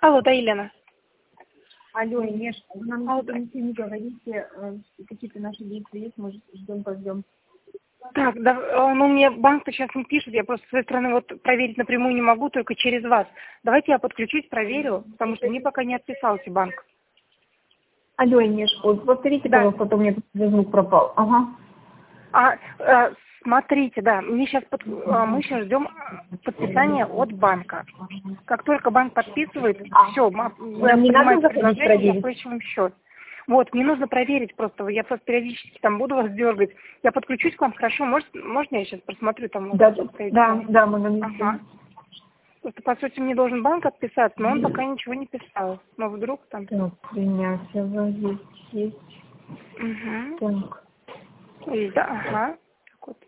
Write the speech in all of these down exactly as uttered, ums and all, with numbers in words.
Алло, да, Елена. Алло, Инеш, вы нам Алло, да. ничего не говорите, какие-то наши действия есть, может, ждем, пождем. Так, да, ну мне банк сейчас не пишет, я просто с своей стороны вот проверить напрямую не могу, только через вас. Давайте я подключусь, проверю, потому что мне пока не отписался банк. Алло, Инеш, вот повторите, да. пожалуйста, а то у меня звук пропал. Ага. А, а, смотрите, да, мне сейчас под, а, мы сейчас ждем подписания от банка. Как только банк подписывает, а. все, мы принимаем предложение, оплачиваем счет. Вот, мне нужно проверить просто, я просто периодически там буду вас дергать. Я подключусь к вам, хорошо, может, можно я сейчас просмотрю там? Да, да, да, да, мы на месте. Ага. Просто, по сути, мне должен банк отписаться, но он пока ничего не писал. Но вдруг там... Так, принятие есть, есть. Угу. Так. Есть, да, ага. Так вот.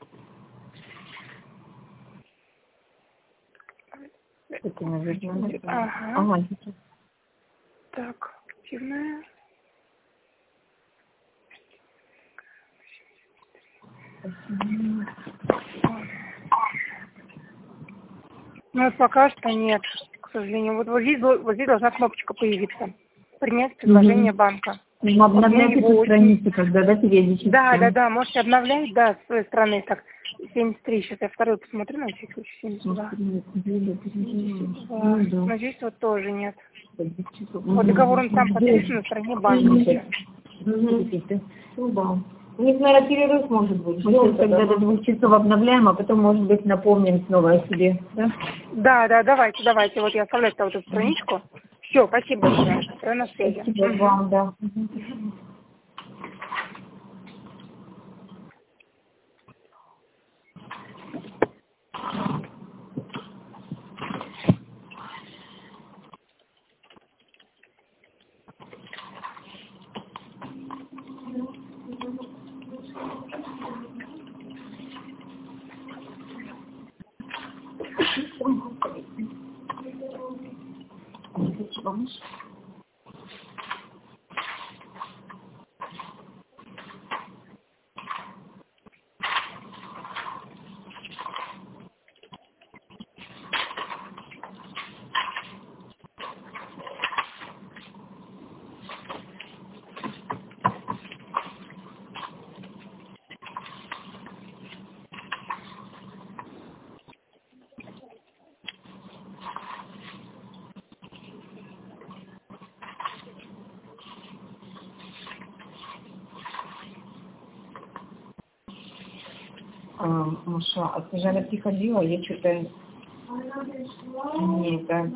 Это, наверное, ага. ага. Так, активная. Ну, вот пока что нет, к сожалению. Вот, вот, здесь, вот здесь должна кнопочка появиться. Принять предложение mm-hmm. банка. Ну, обновляйте по странице, когда, да, периодически? Да, да, да, можете обновлять, да, с своей стороны. Так, семьдесят три, сейчас я второй посмотрю, на всякий случай, семьдесят два. Да. Но здесь вот тоже нет. Вот договор он сам подписан на стороне банка. У них, наверное, перерыв может быть. Мы тогда до двух часов обновляем, а потом, может быть, напомним снова о себе. Да, да, да, давайте, давайте. Вот я оставляю вот эту страничку. Все, спасибо большое. Я на связи. Спасибо угу. вам, да. Vamos. Маша, а ты же она приходила, я что-то... Не, да.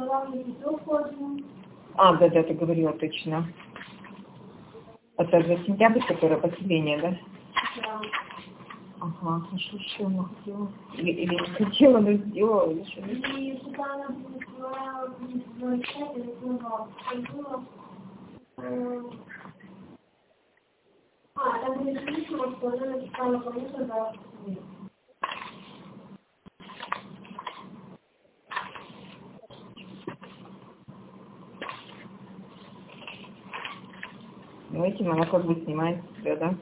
А, да, да, ты говорила точно. Это за сентябрь, которое поселение, да? Да. Ага, а что еще она хотела? Или, или не хотела, но сделала, или что? И когда она была в чате, а, там были слышно, что она написала кому-то за... Ну, этим она как бы снимает себя, да?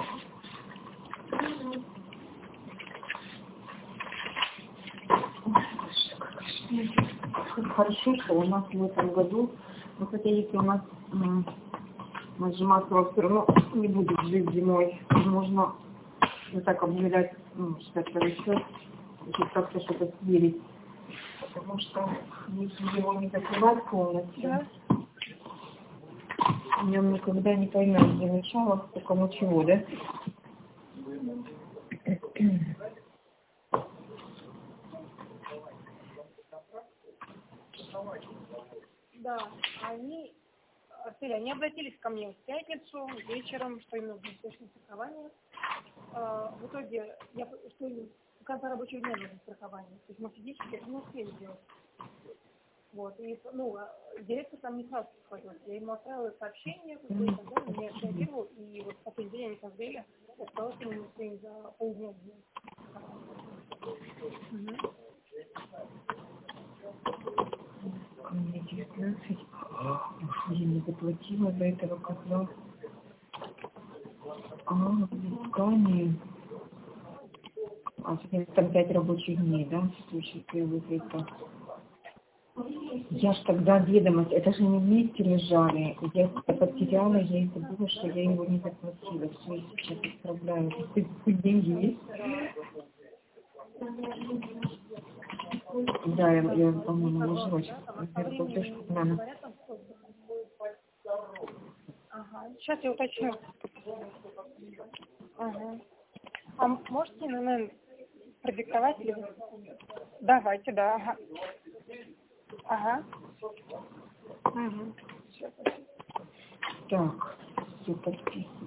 Хорошо, что у нас в этом году, ну, хотя если у нас нажиматься все равно не будет жить зимой, можно вот так обновлять, ну, считать расчет, чтобы как-то что-то сверить. Потому что если его не закрывать полностью, да. В нем никогда не поймешь, где начало, по кому чего, да? Да, они, Арсель, они обратились ко мне в пятницу вечером, что им нужно срочное страхование. А, в итоге, я, что им до конца рабочего дня нужно страхование. То есть мы физически это не успели сделать. Вот, и, ну, директор там не сразу схватился. Я ему отправила сообщение, какое-то, и так далее, не отреагировал, и вот в последний день они смотрели, я сказала, что мы не успеем за полдня сделать. Угу. Мне девятнадцать, я не заплатила за этого котла. А, взыскание. А, там пять рабочих дней, да? В случае, если выплата. Я ж тогда ведомость, это же не вместе лежали. Я это потеряла, я и забыла, что я его не заплатила. Все, я сейчас исправляю. Ты, хоть деньги есть? Да, я, я по-моему, ложилась. Платежку, наверное. Ага, сейчас я уточню. Ага. А можете, наверное, продиктовать или... Давайте, да, ага. Ага. Угу. Все, спасибо. Так, все подписано.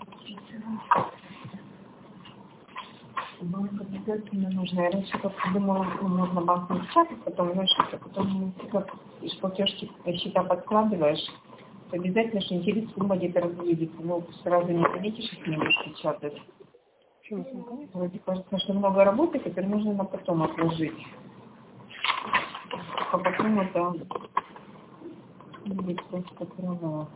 Банк обязательно нужно. Я раньше как-то думала, что можно банк не печатать, потом, знаешь, что потом как из платежки счета подкладываешь, то обязательно, что через сумма где-то разглядится. Ну, сразу не заметишь, если не будешь печатать. Почему? Вроде кажется, что много работы, теперь нужно на потом отложить. А потом это будет просто права.